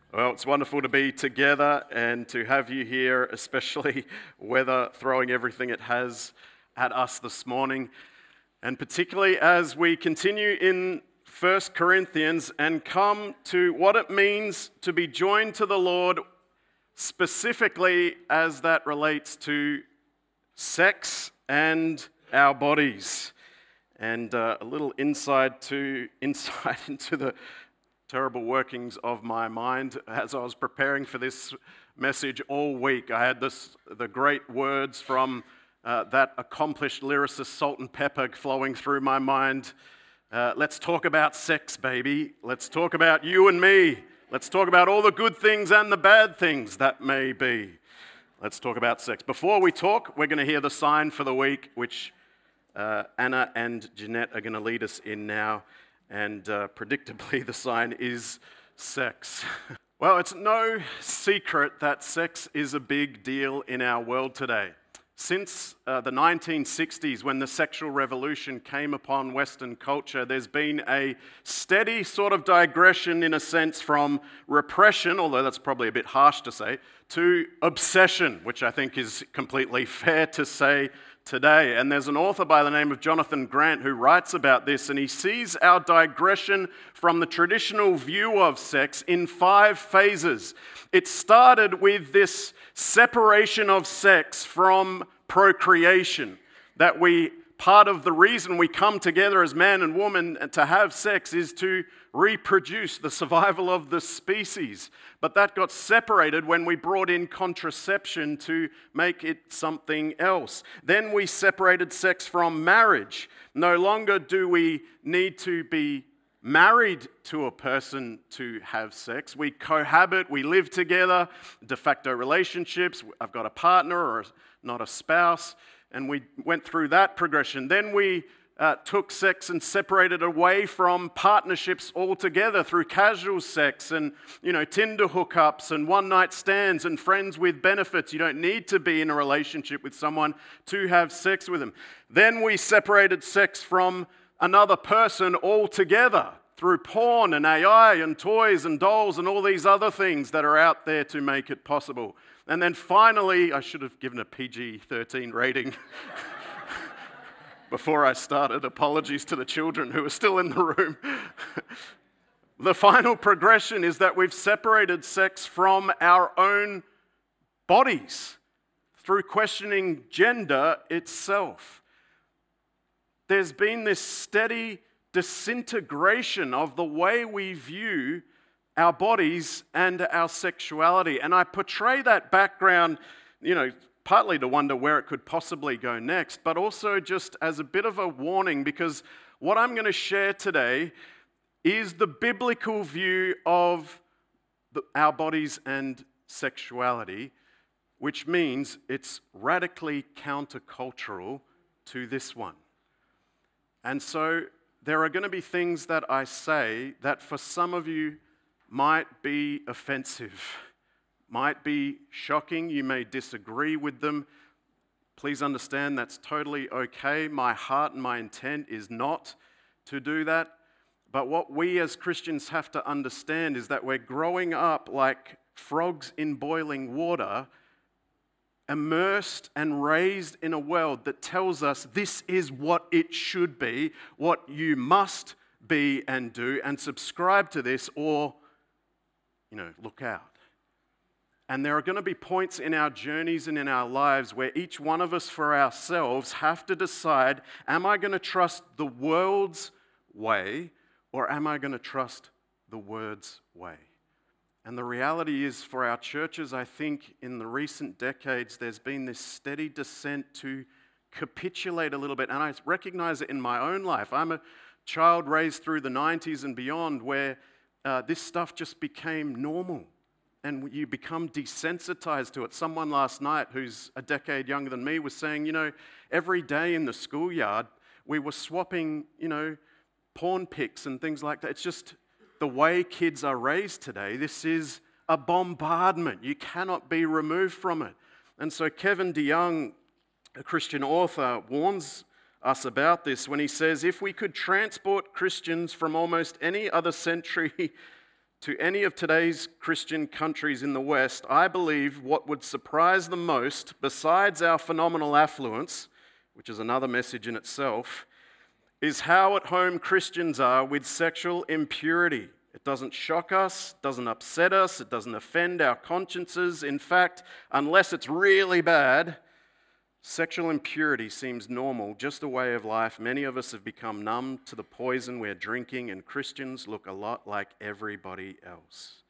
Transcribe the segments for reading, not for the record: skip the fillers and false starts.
Well, it's wonderful to be together and to have you here, especially weather throwing everything it has at us this morning. And particularly as we continue in 1 Corinthians and come to what it means to be joined to the Lord, specifically as that relates to sex and our bodies. And a little insight into the terrible workings of my mind as I was preparing for this message all week. I had the great words from that accomplished lyricist Salt-N-Pepa flowing through my mind. Let's talk about sex, baby. Let's talk about you and me. Let's talk about all the good things and the bad things that may be. Let's talk about sex. Before we talk, we're going to hear the sign for the week, which Anna and Jeanette are going to lead us in now. And predictably, the sign is sex. Well, it's no secret that sex is a big deal in our world today. Since the 1960s, when the sexual revolution came upon Western culture, there's been a steady sort of digression, in a sense, from repression, although that's probably a bit harsh to say, to obsession, which I think is completely fair to say today. And there's an author by the name of Jonathan Grant who writes about this, and he sees our digression from the traditional view of sex in 5 phases. It started with this separation of sex from procreation, that part of the reason we come together as man and woman to have sex is to reproduce, the survival of the species. But that got separated when we brought in contraception to make it something else. Then we separated sex from marriage. No longer do we need to be married to a person to have sex. We cohabit, we live together, de facto relationships. I've got a partner or not a spouse. And we went through that progression. Then we took sex and separated away from partnerships altogether through casual sex and, Tinder hookups and one-night stands and friends with benefits. You don't need to be in a relationship with someone to have sex with them. Then we separated sex from another person altogether through porn and AI and toys and dolls and all these other things that are out there to make it possible. And then finally, I should have given a PG-13 rating before I started. Apologies to the children who are still in the room. The final progression is that we've separated sex from our own bodies through questioning gender itself. There's been this steady disintegration of the way we view our bodies and our sexuality. And I portray that background, partly to wonder where it could possibly go next, but also just as a bit of a warning, because what I'm going to share today is the biblical view of our bodies and sexuality, which means it's radically countercultural to this one. And so there are going to be things that I say that for some of you might be offensive, might be shocking. You may disagree with them. Please understand that's totally okay. My heart and my intent is not to do that. But what we as Christians have to understand is that we're growing up like frogs in boiling water, immersed and raised in a world that tells us this is what it should be, what you must be and do, and subscribe to this or, look out. And there are going to be points in our journeys and in our lives where each one of us for ourselves have to decide, am I going to trust the world's way or am I going to trust the Word's way? And the reality is for our churches, I think in the recent decades, there's been this steady descent to capitulate a little bit. And I recognize it in my own life. I'm a child raised through the 90s and beyond where this stuff just became normal. And you become desensitized to it. Someone last night who's a decade younger than me was saying, every day in the schoolyard, we were swapping, porn pics and things like that. It's just the way kids are raised today. This is a bombardment. You cannot be removed from it. And so Kevin DeYoung, a Christian author, warns us about this when he says, if we could transport Christians from almost any other century to any of today's Christian countries in the West, I believe what would surprise them most, besides our phenomenal affluence, which is another message in itself, is how at home Christians are with sexual impurity. It doesn't shock us, doesn't upset us, it doesn't offend our consciences. In fact, unless it's really bad, sexual impurity seems normal, just a way of life. Many of us have become numb to the poison we're drinking, and Christians look a lot like everybody else.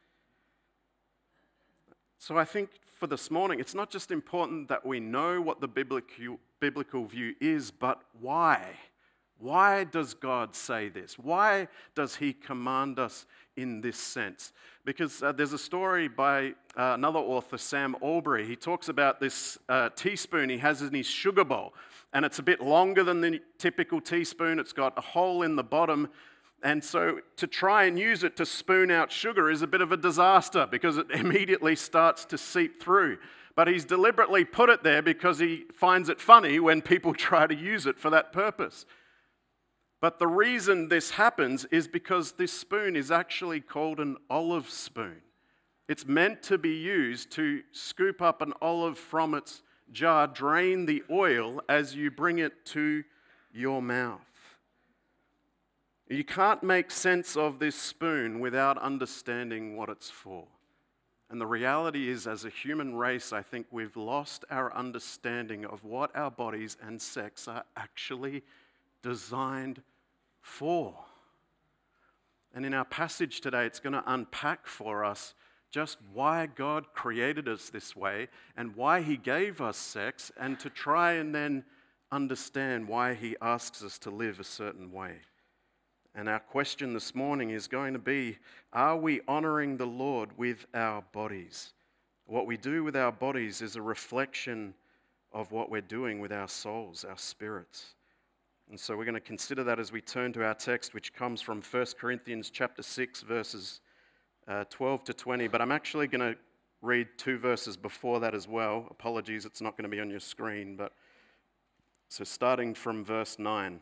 So I think for this morning, it's not just important that we know what the biblical view is, but why? Why does God say this? Why does He command us in this sense? Because there's a story by another author, Sam Allberry. He talks about this teaspoon he has in his sugar bowl, and it's a bit longer than the typical teaspoon. It's got a hole in the bottom, and so to try and use it to spoon out sugar is a bit of a disaster because it immediately starts to seep through. But he's deliberately put it there because he finds it funny when people try to use it for that purpose. But the reason this happens is because this spoon is actually called an olive spoon. It's meant to be used to scoop up an olive from its jar, drain the oil as you bring it to your mouth. You can't make sense of this spoon without understanding what it's for. And the reality is, as a human race, I think we've lost our understanding of what our bodies and sex are actually designed for. And in our passage today, it's going to unpack for us just why God created us this way and why He gave us sex, and to try and then understand why He asks us to live a certain way. And our question this morning is going to be, are we honoring the Lord with our bodies? What we do with our bodies is a reflection of what we're doing with our souls, our spirits. And so we're going to consider that as we turn to our text, which comes from 1 Corinthians chapter 6, verses 12 to 20. But I'm actually going to read 2 verses before that as well. Apologies, it's not going to be on your screen. But so starting from verse 9.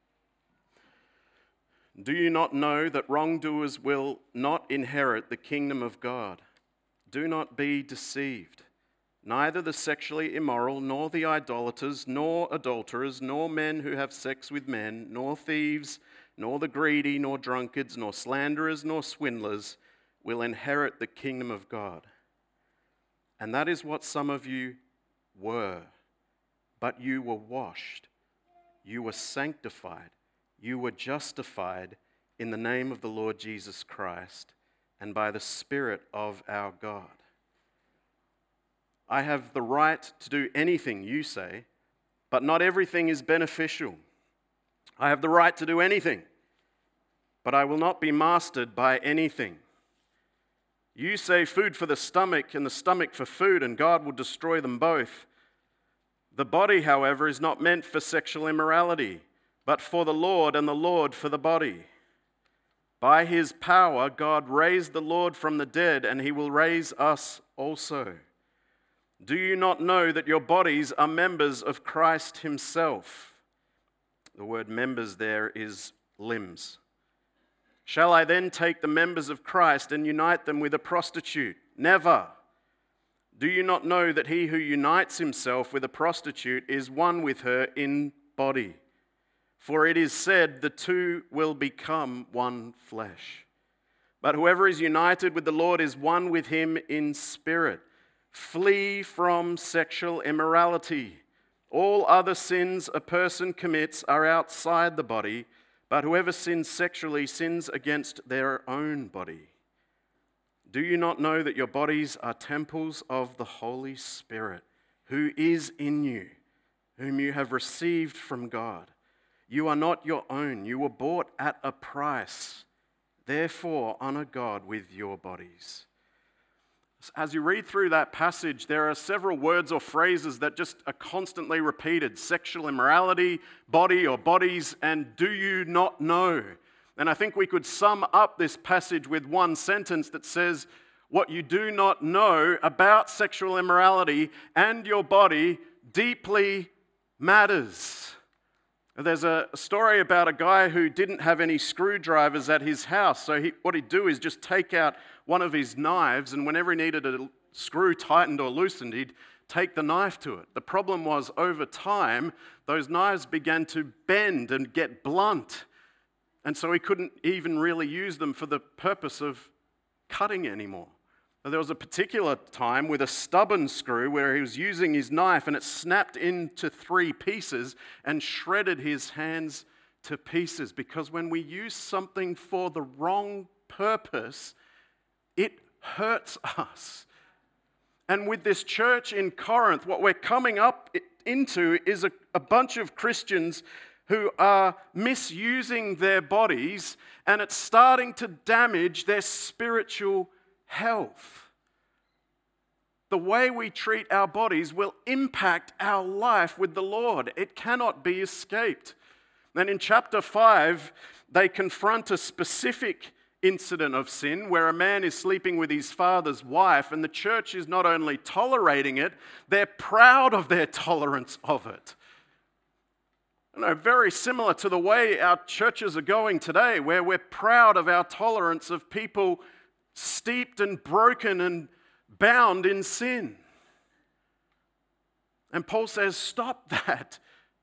Do you not know that wrongdoers will not inherit the kingdom of God? Do not be deceived. Neither the sexually immoral, nor the idolaters, nor adulterers, nor men who have sex with men, nor thieves, nor the greedy, nor drunkards, nor slanderers, nor swindlers will inherit the kingdom of God. And that is what some of you were. But you were washed, you were sanctified, you were justified in the name of the Lord Jesus Christ and by the Spirit of our God. I have the right to do anything, you say, but not everything is beneficial. I have the right to do anything, but I will not be mastered by anything. You say food for the stomach and the stomach for food, and God will destroy them both. The body, however, is not meant for sexual immorality, but for the Lord, and the Lord for the body. By His power, God raised the Lord from the dead, and He will raise us also. Do you not know that your bodies are members of Christ Himself? The word members there is limbs. Shall I then take the members of Christ and unite them with a prostitute? Never. Do you not know that he who unites himself with a prostitute is one with her in body? For it is said, the two will become one flesh. But whoever is united with the Lord is one with Him in spirit. Flee from sexual immorality. All other sins a person commits are outside the body, but whoever sins sexually sins against their own body. Do you not know that your bodies are temples of the Holy Spirit, who is in you, whom you have received from God? You are not your own. You were bought at a price. Therefore, honor God with your bodies. As you read through that passage, there are several words or phrases that just are constantly repeated. Sexual immorality, body or bodies, and do you not know? And I think we could sum up this passage with one sentence that says, what you do not know about sexual immorality and your body deeply matters. There's a story about a guy who didn't have any screwdrivers at his house. So what he'd do is just take out one of his knives, and whenever he needed a screw tightened or loosened, he'd take the knife to it. The problem was, over time, those knives began to bend and get blunt. And so he couldn't even really use them for the purpose of cutting anymore. There was a particular time with a stubborn screw where he was using his knife and it snapped into 3 pieces and shredded his hands to pieces. Because when we use something for the wrong purpose, it hurts us. And with this church in Corinth, what we're coming up into is a bunch of Christians who are misusing their bodies, and it's starting to damage their spiritual health. The way we treat our bodies will impact our life with the Lord. It cannot be escaped. And in chapter 5, they confront a specific incident of sin where a man is sleeping with his father's wife, and the church is not only tolerating it, they're proud of their tolerance of it. Very similar to the way our churches are going today, where we're proud of our tolerance of people steeped and broken and bound in sin. And Paul says, stop that.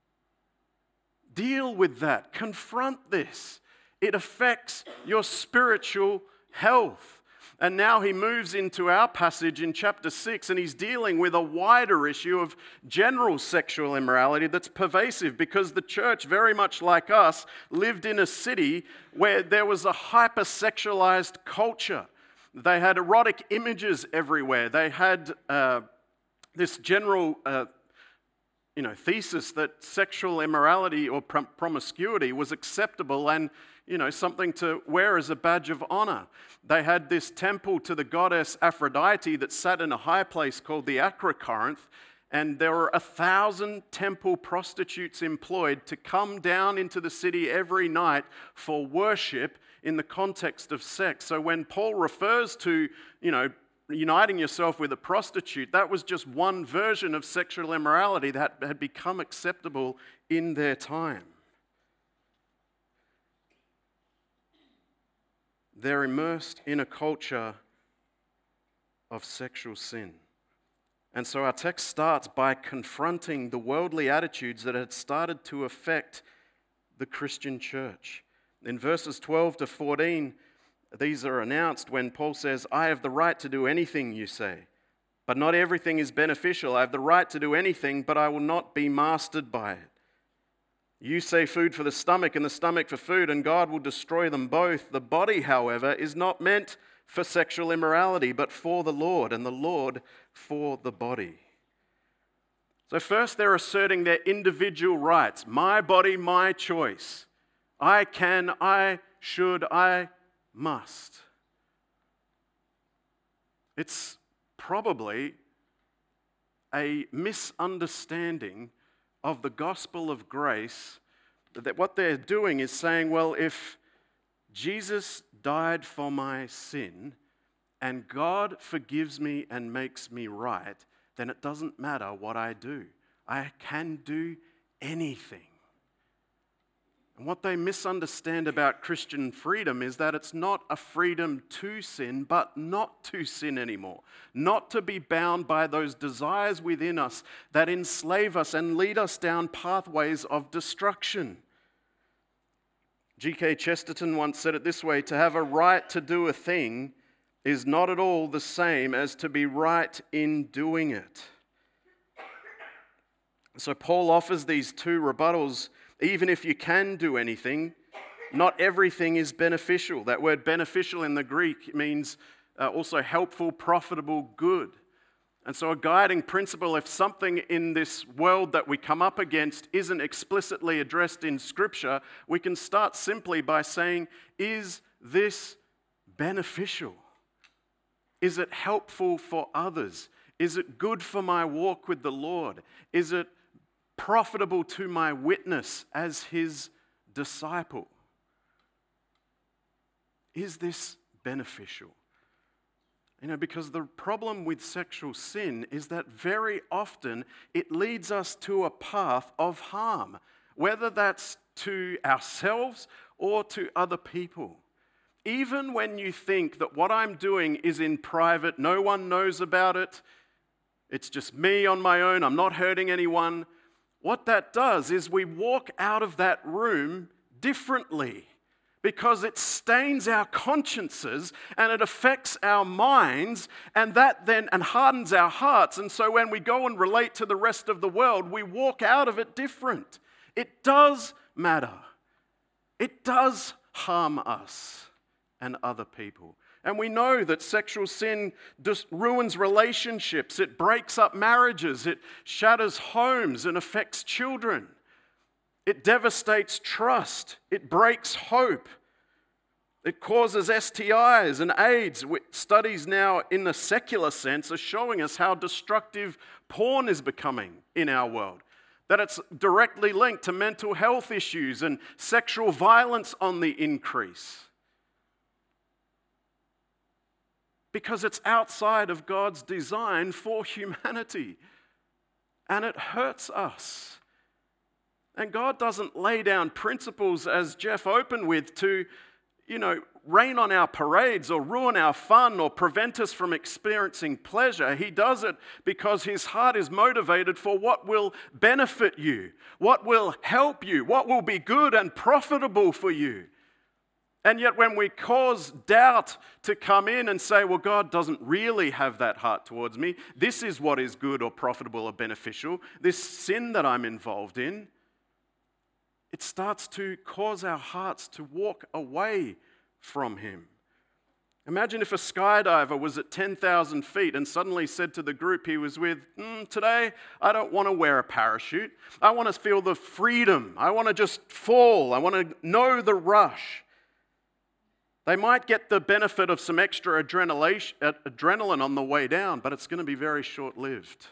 Deal with that. Confront this. It affects your spiritual health. And now he moves into our passage in chapter 6, and he's dealing with a wider issue of general sexual immorality that's pervasive, because the church, very much like us, lived in a city where there was a hypersexualized culture. They had erotic images everywhere. They had this general thesis that sexual immorality or promiscuity was acceptable and something to wear as a badge of honor. They had this temple to the goddess Aphrodite that sat in a high place called the Acrocorinth, and there were 1,000 temple prostitutes employed to come down into the city every night for worship in the context of sex. So when Paul refers to, uniting yourself with a prostitute, that was just one version of sexual immorality that had become acceptable in their time. They're immersed in a culture of sexual sin. And so our text starts by confronting the worldly attitudes that had started to affect the Christian church. In verses 12 to 14, these are announced when Paul says, I have the right to do anything, you say, but not everything is beneficial. I have the right to do anything, but I will not be mastered by it. You say food for the stomach and the stomach for food, and God will destroy them both. The body, however, is not meant for sexual immorality, but for the Lord, and the Lord for the body. So first they're asserting their individual rights. My body, my choice. I can, I should, I must. It's probably a misunderstanding of the gospel of grace, that what they're doing is saying, well, if Jesus died for my sin and God forgives me and makes me right, then it doesn't matter what I do. I can do anything. And what they misunderstand about Christian freedom is that it's not a freedom to sin, but not to sin anymore. Not to be bound by those desires within us that enslave us and lead us down pathways of destruction. G.K. Chesterton once said it this way: to have a right to do a thing is not at all the same as to be right in doing it. So Paul offers these 2 rebuttals. Even if you can do anything, not everything is beneficial. That word beneficial in the Greek means also helpful, profitable, good. And so a guiding principle, if something in this world that we come up against isn't explicitly addressed in Scripture, we can start simply by saying, is this beneficial? Is it helpful for others? Is it good for my walk with the Lord? Is it profitable to my witness as his disciple? Is this beneficial? Because the problem with sexual sin is that very often it leads us to a path of harm. whether that's to ourselves or to other people. Even when you think that what I'm doing is in private, no one knows about it, it's just me on my own, I'm not hurting anyone, what that does is we walk out of that room differently because it stains our consciences and it affects our minds and that then hardens our hearts. And so when we go and relate to the rest of the world, we walk out of it different. It does matter. It does harm us and other people. And we know that sexual sin just ruins relationships. It breaks up marriages. It shatters homes and affects children. It devastates trust. It breaks hope. It causes STIs and AIDS. Studies now in the secular sense are showing us how destructive porn is becoming in our world. That it's directly linked to mental health issues and sexual violence on the increase. Because it's outside of God's design for humanity. And it hurts us. And God doesn't lay down principles, as Jeff opened with, to, rain on our parades or ruin our fun or prevent us from experiencing pleasure. He does it because his heart is motivated for what will benefit you, what will help you, what will be good and profitable for you. And yet when we cause doubt to come in and say, well, God doesn't really have that heart towards me, this is what is good or profitable or beneficial, this sin that I'm involved in, it starts to cause our hearts to walk away from him. Imagine if a skydiver was at 10,000 feet and suddenly said to the group he was with, today I don't want to wear a parachute. I want to feel the freedom. I want to just fall. I want to know the rush. They might get the benefit of some extra adrenaline on the way down, but it's going to be very short-lived.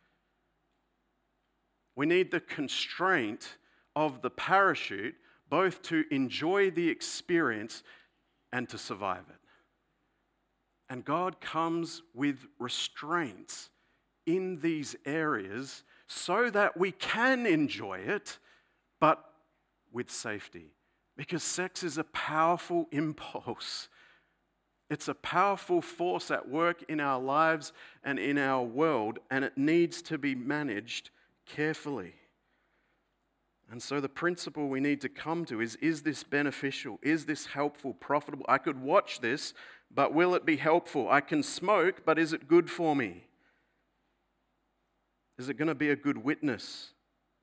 We need the constraint of the parachute both to enjoy the experience and to survive it. And God comes with restraints in these areas so that we can enjoy it, but with safety. Because sex is a powerful impulse. It's a powerful force at work in our lives and in our world, and it needs to be managed carefully. And so the principle we need to come to is this beneficial? Is this helpful, profitable? I could watch this, but will it be helpful? I can smoke, but is it good for me? Is it going to be a good witness?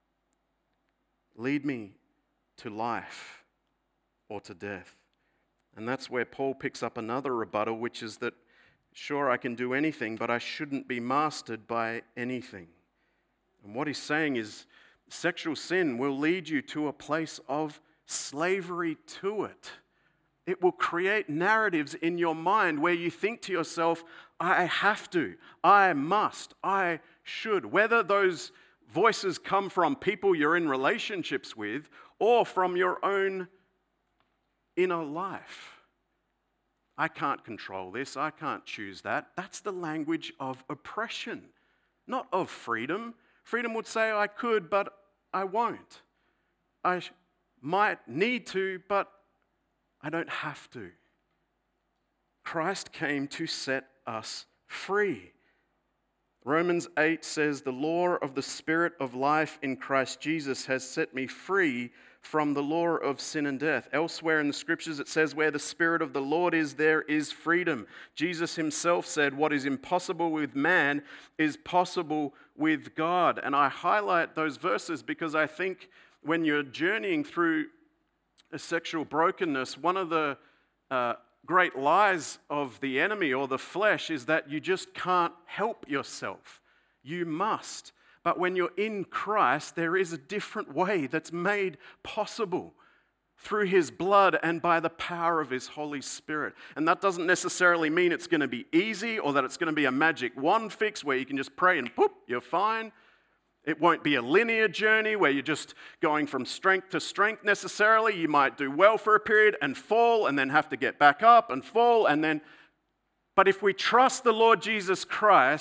Lead me to life or to death. And that's where Paul picks up another rebuttal, which is that, sure, I can do anything, but I shouldn't be mastered by anything. And what he's saying is sexual sin will lead you to a place of slavery to it. It will create narratives in your mind where you think to yourself, I have to, I must, I should. Whether those voices come from people you're in relationships with or from your own inner life. I can't control this. I can't choose that. That's the language of oppression, not of freedom. Freedom would say, I could, but I won't. I might need to, but I don't have to. Christ came to set us free. Romans 8 says, the law of the Spirit of life in Christ Jesus has set me free from the law of sin and death. Elsewhere in the scriptures it says, where the Spirit of the Lord is, there is freedom. Jesus himself said, what is impossible with man is possible with God. And I highlight those verses because I think when you're journeying through a sexual brokenness, one of the great lies of the enemy or the flesh is that you just can't help yourself. You must. But when you're in Christ, there is a different way that's made possible through his blood and by the power of his Holy Spirit. And that doesn't necessarily mean it's going to be easy or that it's going to be a magic wand fix where you can just pray and poof, you're fine. It won't be a linear journey where you're just going from strength to strength necessarily. You might do well for a period and fall and then have to get back up and fall and then... But if we trust the Lord Jesus Christ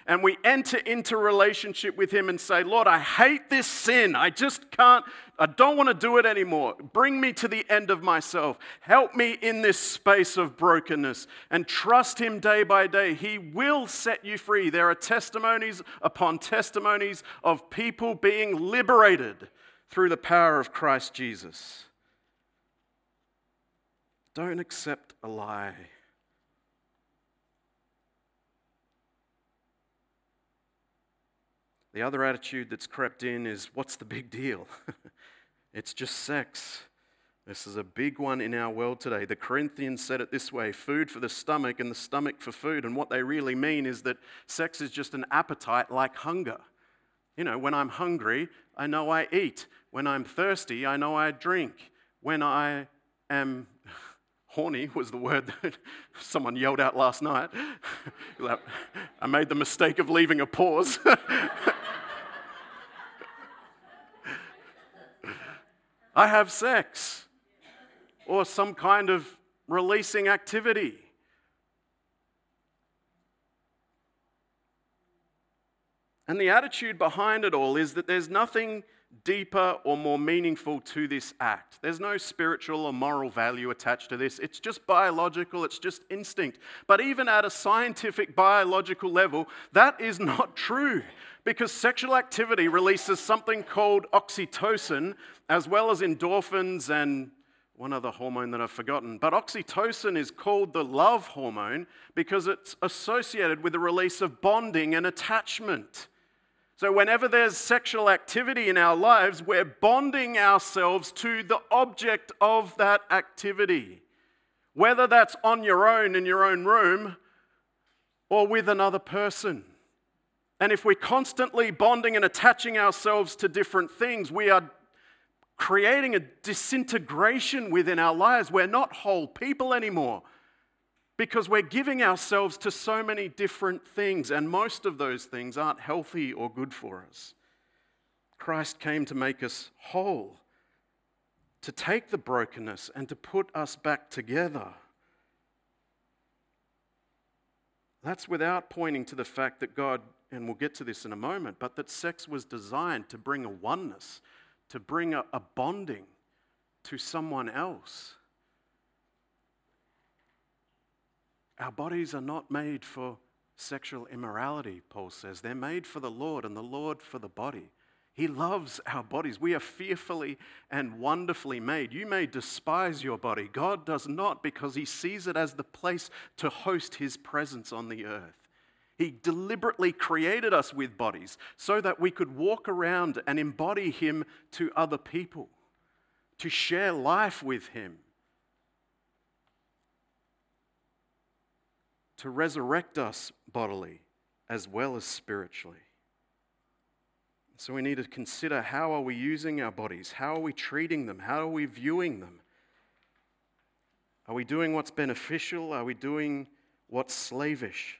and we enter into relationship with Him and say, Lord, I hate this sin. I don't want to do it anymore. Bring me to the end of myself. Help me in this space of brokenness, and trust Him day by day. He will set you free. There are testimonies upon testimonies of people being liberated through the power of Christ Jesus. Don't accept a lie. The other attitude that's crept in is, what's the big deal? It's just sex. This is a big one in our world today. The Corinthians said it this way: food for the stomach and the stomach for food. And what they really mean is that sex is just an appetite like hunger. You know, when I'm hungry, I know I eat. When I'm thirsty, I know I drink. When I am horny was the word that someone yelled out last night. I made the mistake of leaving a pause. I have sex or some kind of releasing activity. And the attitude behind it all is that there's nothing deeper or more meaningful to this act. There's no spiritual or moral value attached to this. It's just biological, it's just instinct. But even at a scientific biological level, that is not true, because sexual activity releases something called oxytocin, as well as endorphins and one other hormone that I've forgotten. But oxytocin is called the love hormone because it's associated with the release of bonding and attachment. So whenever there's sexual activity in our lives, we're bonding ourselves to the object of that activity, whether that's on your own in your own room or with another person. And if we're constantly bonding and attaching ourselves to different things, we are creating a disintegration within our lives. We're not whole people anymore, because we're giving ourselves to so many different things, and most of those things aren't healthy or good for us. Christ came to make us whole, to take the brokenness and to put us back together. That's without pointing to the fact that God, and we'll get to this in a moment, but that sex was designed to bring a oneness, to bring a bonding to someone else. Our bodies are not made for sexual immorality, Paul says. They're made for the Lord, and the Lord for the body. He loves our bodies. We are fearfully and wonderfully made. You may despise your body. God does not, because He sees it as the place to host His presence on the earth. He deliberately created us with bodies so that we could walk around and embody Him to other people, to share life with Him, to resurrect us bodily as well as spiritually. So we need to consider, how are we using our bodies? How are we treating them? How are we viewing them? Are we doing what's beneficial? Are we doing what's slavish?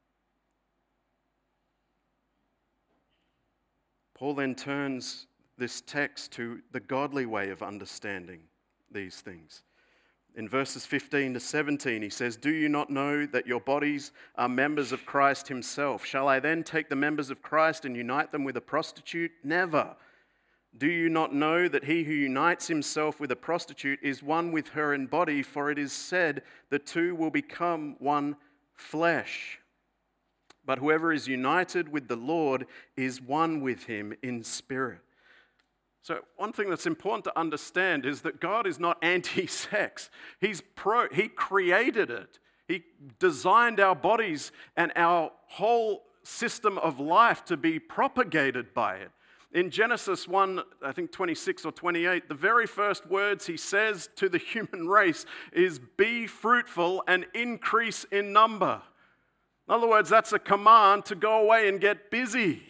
Paul then turns this text to the godly way of understanding these things. In verses 15 to 17, he says, "Do you not know that your bodies are members of Christ Himself? Shall I then take the members of Christ and unite them with a prostitute? Never. Do you not know that he who unites himself with a prostitute is one with her in body? For it is said, the two will become one flesh. But whoever is united with the Lord is one with Him in spirit." So one thing that's important to understand is that God is not anti-sex. He created it. He designed our bodies and our whole system of life to be propagated by it. In Genesis 1, I think 26 or 28, the very first words He says to the human race is, "Be fruitful and increase in number." In other words, that's a command to go away and get busy.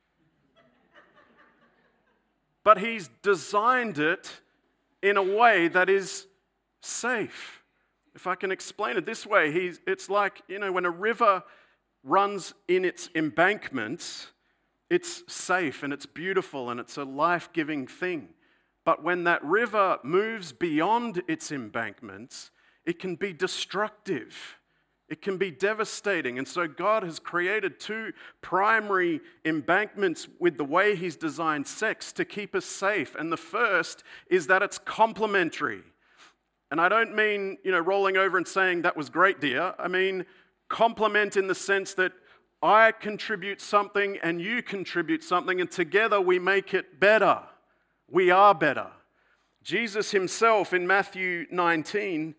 But He's designed it in a way that is safe. If I can explain it this way, it's like, when a river runs in its embankments, it's safe and it's beautiful and it's a life-giving thing. But when that river moves beyond its embankments, it can be destructive It can be devastating. And so God has created two primary embankments with the way He's designed sex to keep us safe. And the first is that it's complementary. And I don't mean, rolling over and saying, that was great, dear. I mean, complement in the sense that I contribute something and you contribute something, and together we make it better. We are better. Jesus Himself in Matthew 19,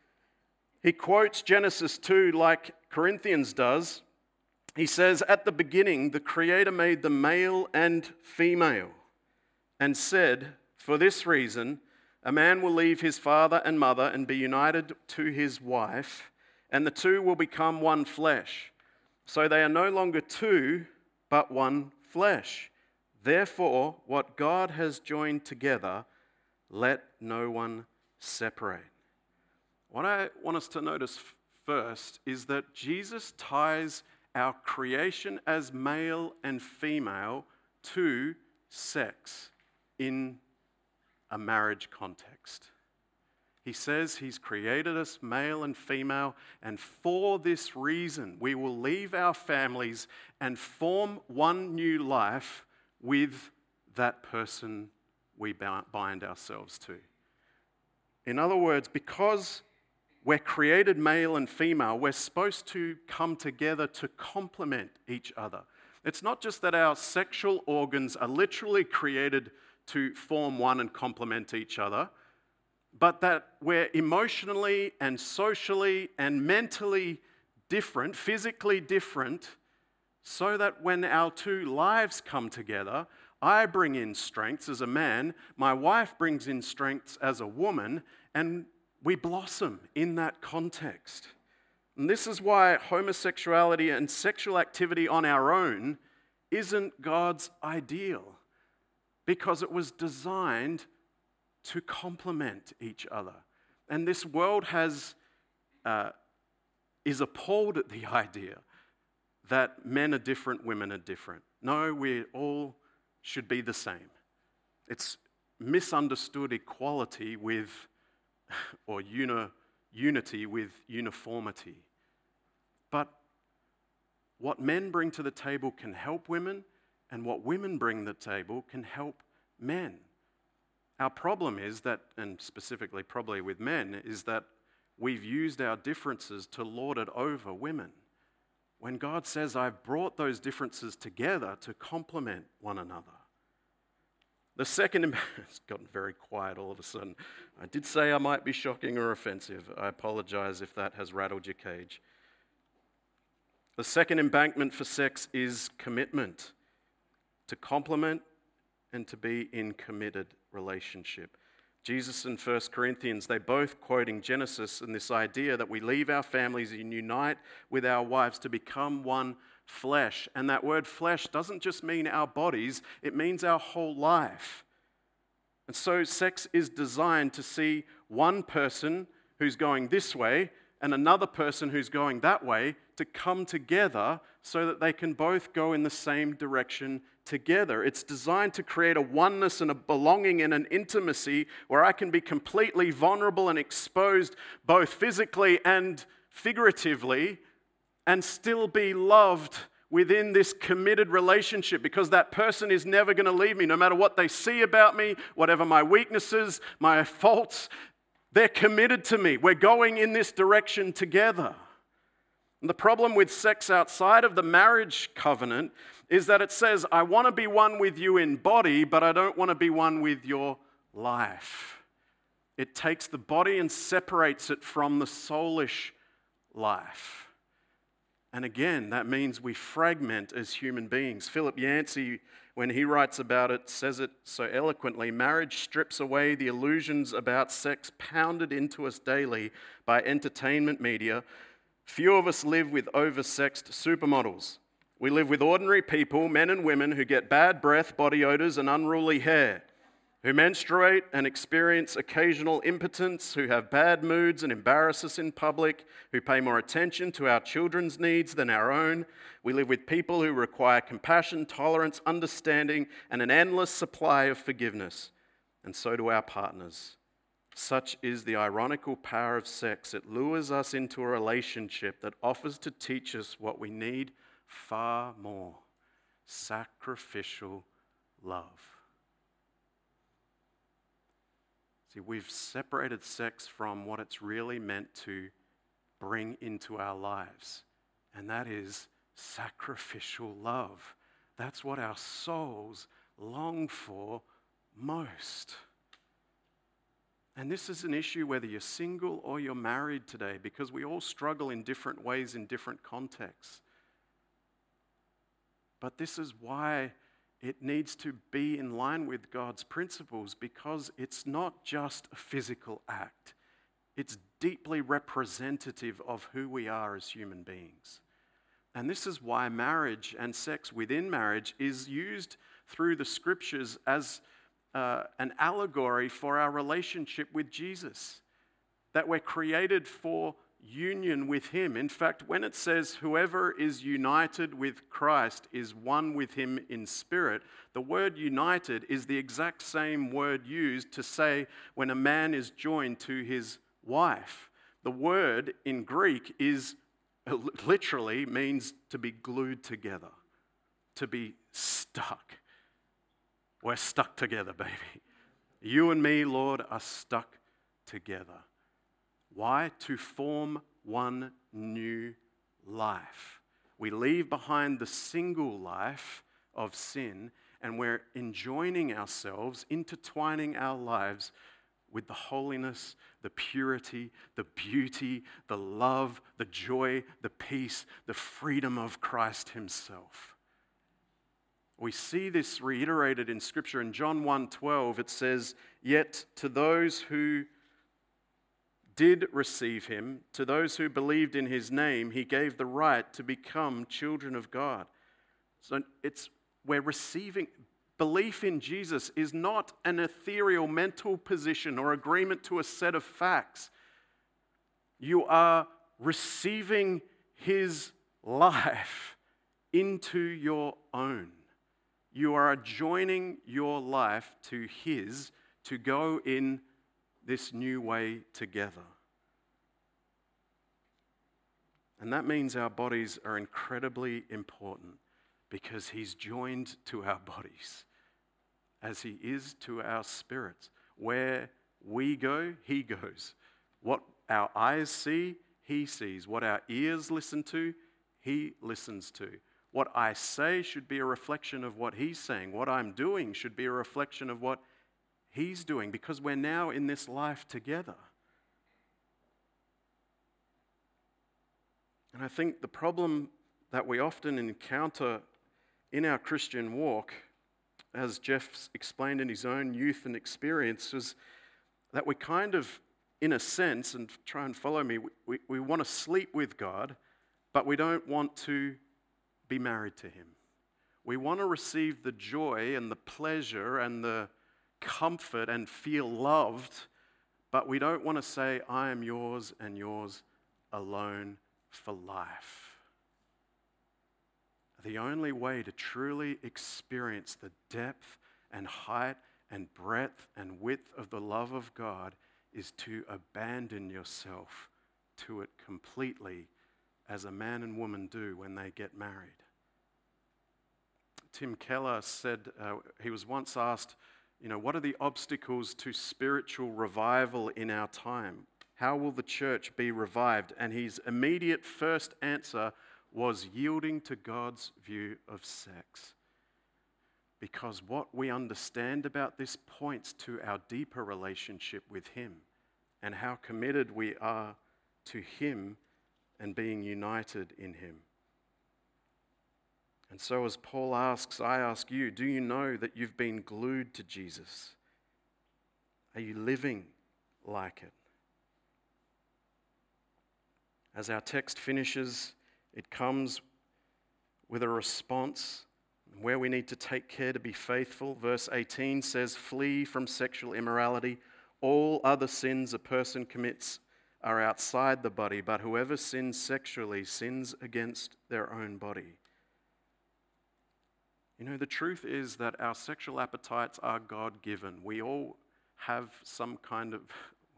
He quotes Genesis 2 like Corinthians does. He says, "At the beginning, the Creator made them male and female, and said, 'For this reason, a man will leave his father and mother and be united to his wife, and the two will become one flesh. So they are no longer two, but one flesh. Therefore, what God has joined together, let no one separate.'" What I want us to notice first is that Jesus ties our creation as male and female to sex in a marriage context. He says He's created us male and female, and for this reason, we will leave our families and form one new life with that person we bind ourselves to. In other words, because we're created male and female, we're supposed to come together to complement each other. It's not just that our sexual organs are literally created to form one and complement each other, but that we're emotionally and socially and mentally different, physically different, so that when our two lives come together, I bring in strengths as a man, my wife brings in strengths as a woman, and we blossom in that context. And this is why homosexuality and sexual activity on our own isn't God's ideal, because it was designed to complement each other. And this world is appalled at the idea that men are different, women are different. No, we all should be the same. It's misunderstood equality with or unity with uniformity. But what men bring to the table can help women, and what women bring to the table can help men. Our problem is that, and specifically probably with men, is that we've used our differences to lord it over women. When God says, I've brought those differences together to complement one another. The second, it's gotten very quiet all of a sudden. I did say I might be shocking or offensive. I apologize if that has rattled your cage. The second embankment for sex is commitment, to complement and to be in committed relationship. Jesus and 1 Corinthians, they both quoting Genesis and this idea that we leave our families and unite with our wives to become one flesh. And that word flesh doesn't just mean our bodies, it means our whole life. And so sex is designed to see one person who's going this way and another person who's going that way to come together so that they can both go in the same direction together. It's designed to create a oneness and a belonging and an intimacy where I can be completely vulnerable and exposed both physically and figuratively and still be loved within this committed relationship, because that person is never going to leave me no matter what they see about me, whatever my weaknesses, my faults. They're committed to me. We're going in this direction together. And the problem with sex outside of the marriage covenant is that it says, I want to be one with you in body, but I don't want to be one with your life. It takes the body and separates it from the soulish life. And again, that means we fragment as human beings. Philip Yancey, when he writes about it, says it so eloquently: marriage strips away the illusions about sex pounded into us daily by entertainment media. Few of us live with oversexed supermodels. We live with ordinary people, men and women, who get bad breath, body odors, and unruly hair, who menstruate and experience occasional impotence, who have bad moods and embarrass us in public, who pay more attention to our children's needs than our own. We live with people who require compassion, tolerance, understanding, and an endless supply of forgiveness. And so do our partners. Such is the ironical power of sex. It lures us into a relationship that offers to teach us what we need far more: sacrificial love. See, we've separated sex from what it's really meant to bring into our lives, and that is sacrificial love. That's what our souls long for most. And this is an issue whether you're single or you're married today, because we all struggle in different ways in different contexts. But this is why it needs to be in line with God's principles, because it's not just a physical act. It's deeply representative of who we are as human beings. And this is why marriage and sex within marriage is used through the scriptures as an allegory for our relationship with Jesus, that we're created for union with him. In fact, when it says whoever is united with Christ is one with him in spirit, the word united is the exact same word used to say when a man is joined to his wife. The word in Greek is literally means to be glued together, to be stuck. We're stuck together, baby. You and me, Lord, are stuck together. Why? To form one new life. We leave behind the single life of sin, and we're enjoining ourselves, intertwining our lives with the holiness, the purity, the beauty, the love, the joy, the peace, the freedom of Christ himself. We see this reiterated in Scripture. In John 1:12, it says, "Yet to those who did receive him, to those who believed in his name, he gave the right to become children of God." So we're receiving. Belief in Jesus is not an ethereal mental position or agreement to a set of facts. You are receiving his life into your own. You are joining your life to his to go in this new way together. And that means our bodies are incredibly important, because he's joined to our bodies as he is to our spirits. Where we go, he goes. What our eyes see, he sees. What our ears listen to, he listens to. What I say should be a reflection of what he's saying. What I'm doing should be a reflection of what he's doing, because we're now in this life together. And I think the problem that we often encounter in our Christian walk, as Jeff explained in his own youth and experience, is that we kind of, in a sense, and try and follow me, we want to sleep with God, but we don't want to be married to him. We want to receive the joy and the pleasure and the comfort and feel loved, but we don't want to say, "I am yours and yours alone for life." The only way to truly experience the depth and height and breadth and width of the love of God is to abandon yourself to it completely, as a man and woman do when they get married. Tim Keller said, he was once asked, what are the obstacles to spiritual revival in our time? How will the church be revived? And his immediate first answer was yielding to God's view of sex. Because what we understand about this points to our deeper relationship with him and how committed we are to him and being united in him. And so as Paul asks, I ask you, do you know that you've been glued to Jesus? Are you living like it? As our text finishes, it comes with a response where we need to take care to be faithful. Verse 18 says, "Flee from sexual immorality. All other sins a person commits are outside the body, but whoever sins sexually sins against their own body." The truth is that our sexual appetites are God-given. We all have some kind of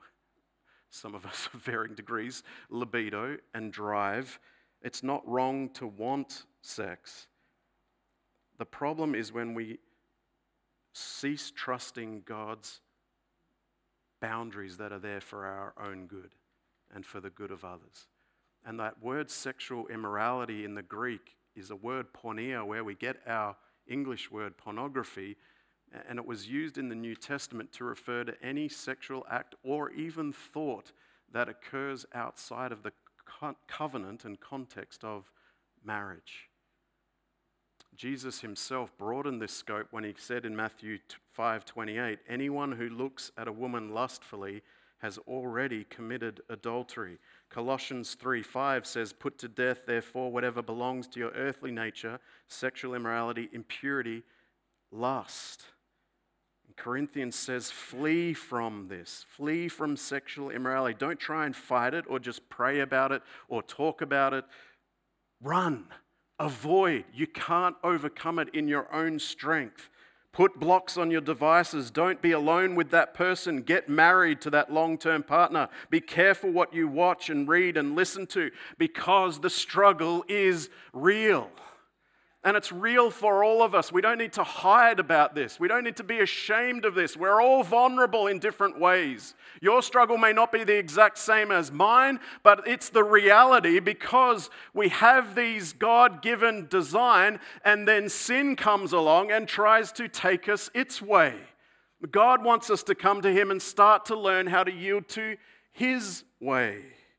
some of us of varying degrees, libido and drive. It's not wrong to want sex. The problem is when we cease trusting God's boundaries that are there for our own good and for the good of others. And that word sexual immorality in the Greek is a word porneia, where we get our English word pornography, and it was used in the New Testament to refer to any sexual act or even thought that occurs outside of the covenant and context of marriage. Jesus himself broadened this scope when he said in Matthew 5:28, anyone who looks at a woman lustfully has already committed adultery. Colossians 3:5 says, put to death, therefore, whatever belongs to your earthly nature, sexual immorality, impurity, lust. And Corinthians says, flee from this. Flee from sexual immorality. Don't try and fight it or just pray about it or talk about it. Run. Avoid. You can't overcome it in your own strength. Put blocks on your devices. Don't be alone with that person. Get married to that long-term partner. Be careful what you watch and read and listen to, because the struggle is real. And it's real for all of us. We don't need to hide about this. We don't need to be ashamed of this. We're all vulnerable in different ways. Your struggle may not be the exact same as mine, but it's the reality, because we have these God-given design, and then sin comes along and tries to take us its way. God wants us to come to Him and start to learn how to yield to His way.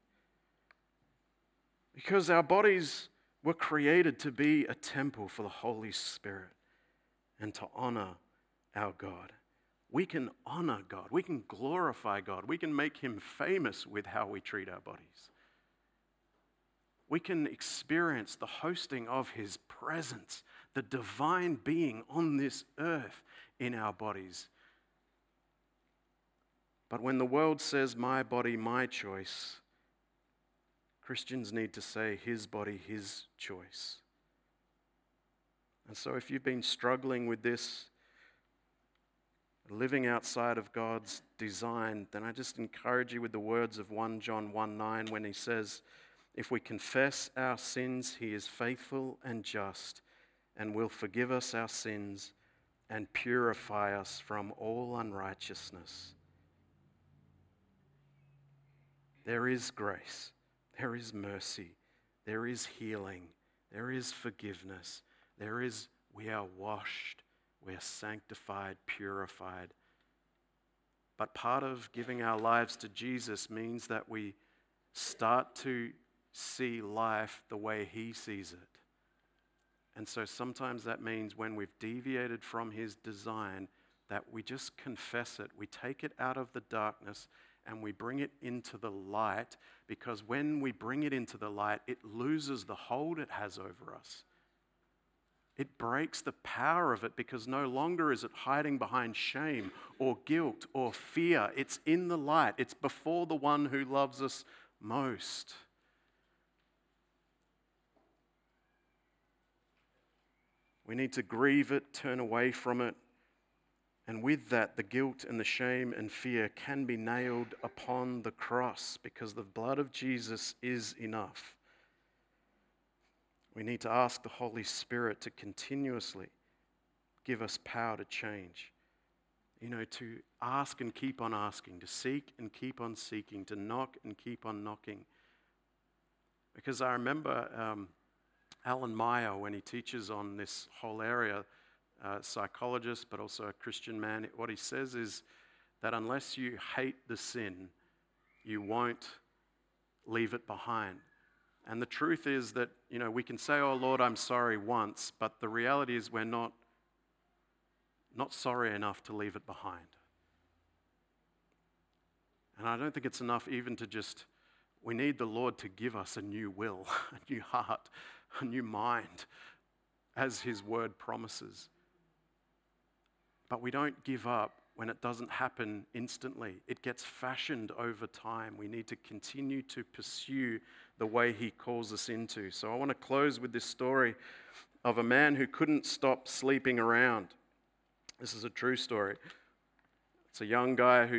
Because our bodies were created to be a temple for the Holy Spirit and to honor our God. We can honor God. We can glorify God. We can make Him famous with how we treat our bodies. We can experience the hosting of His presence, the divine being on this earth in our bodies. But when the world says, my body, my choice, Christians need to say, His body, His choice. And so if you've been struggling with this, living outside of God's design, then I just encourage you with the words of 1 John 1:9, when he says, if we confess our sins, He is faithful and just and will forgive us our sins and purify us from all unrighteousness. There is grace. There is mercy, there is healing, there is forgiveness, we are washed, we are sanctified, purified. But part of giving our lives to Jesus means that we start to see life the way He sees it. And so sometimes that means when we've deviated from His design, that we just confess it, we take it out of the darkness and we bring it into the light, because when we bring it into the light, it loses the hold it has over us. It breaks the power of it, because no longer is it hiding behind shame or guilt or fear. It's in the light. It's before the one who loves us most. We need to grieve it, turn away from it. And with that, the guilt and the shame and fear can be nailed upon the cross, because the blood of Jesus is enough. We need to ask the Holy Spirit to continuously give us power to change. To ask and keep on asking, to seek and keep on seeking, to knock and keep on knocking. Because I remember Alan Meyer, when he teaches on this whole area, psychologist, but also a Christian man, what he says is that unless you hate the sin, you won't leave it behind. And the truth is that, we can say, oh Lord, I'm sorry once, but the reality is we're not sorry enough to leave it behind. And I don't think it's enough even to we need the Lord to give us a new will, a new heart, a new mind, as His word promises. But we don't give up when it doesn't happen instantly. It gets fashioned over time. We need to continue to pursue the way He calls us into. So I want to close with this story of a man who couldn't stop sleeping around. This is a true story. It's a young guy who just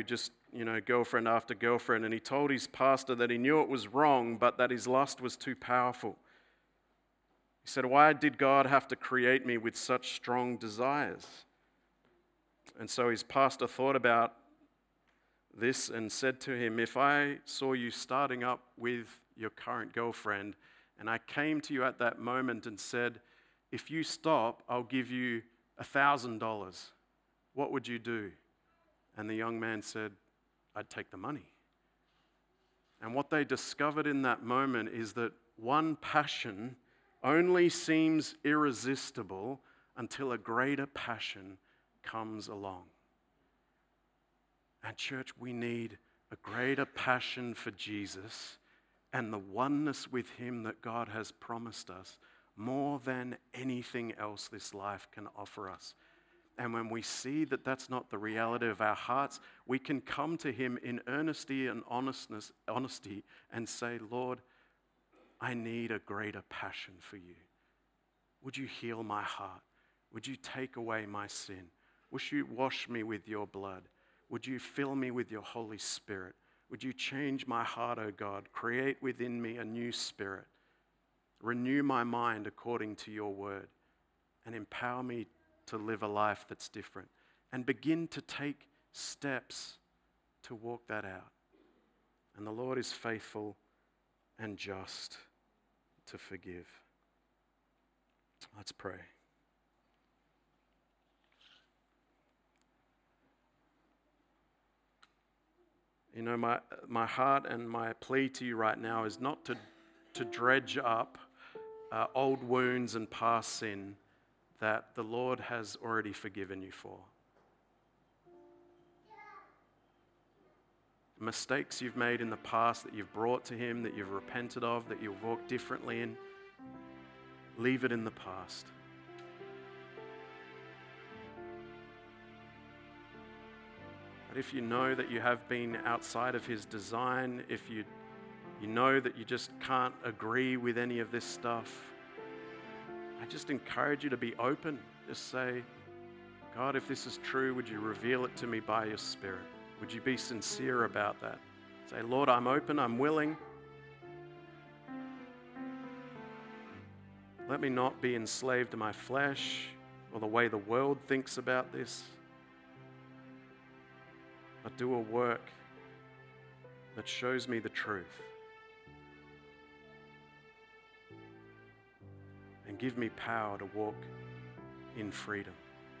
girlfriend after girlfriend, and he told his pastor that he knew it was wrong, but that his lust was too powerful. He said, "Why did God have to create me with such strong desires?" And so his pastor thought about this and said to him, "If I saw you starting up with your current girlfriend, and I came to you at that moment and said, 'If you stop, I'll give you $1,000, what would you do?' And the young man said, 'I'd take the money.'" And what they discovered in that moment is that one passion only seems irresistible until a greater passion comes along. And church, we need a greater passion for Jesus and the oneness with him that God has promised us more than anything else this life can offer us. And when we see that that's not the reality of our hearts, we can come to him in earnesty and honesty and say, "Lord, I need a greater passion for you. Would you heal my heart? Would you take away my sin? Would you wash me with your blood? Would you fill me with your Holy Spirit? Would you change my heart, O God? Create within me a new spirit. Renew my mind according to your word, and empower me to live a life that's different." And begin to take steps to walk that out. And the Lord is faithful and just to forgive. Let's pray. My heart and my plea to you right now is not to dredge up old wounds and past sin that the Lord has already forgiven you for. Mistakes you've made in the past that you've brought to him, that you've repented of, that you've walked differently in, leave it in the past. But if you know that you have been outside of his design, if you know that you just can't agree with any of this stuff, I just encourage you to be open. Just say, "God, if this is true, would you reveal it to me by your Spirit?" Would you be sincere about that? Say, "Lord, I'm open, I'm willing. Let me not be enslaved to my flesh or the way the world thinks about this, but do a work that shows me the truth. And give me power to walk in freedom."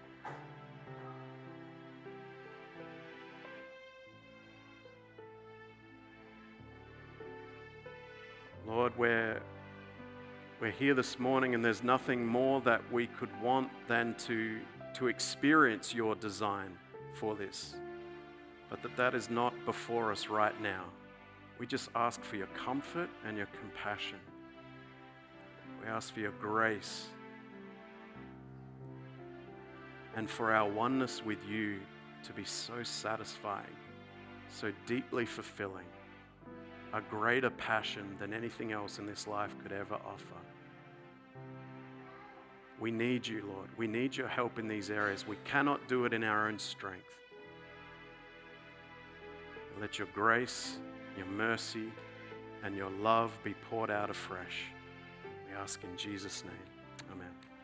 Lord, we're here this morning, and there's nothing more that we could want than to experience your design for this, but that is not before us right now. We just ask for your comfort and your compassion. We ask for your grace and for our oneness with you to be so satisfying, so deeply fulfilling, a greater passion than anything else in this life could ever offer. We need you, Lord. We need your help in these areas. We cannot do it in our own strength. Let your grace, your mercy, and your love be poured out afresh. We ask in Jesus' name.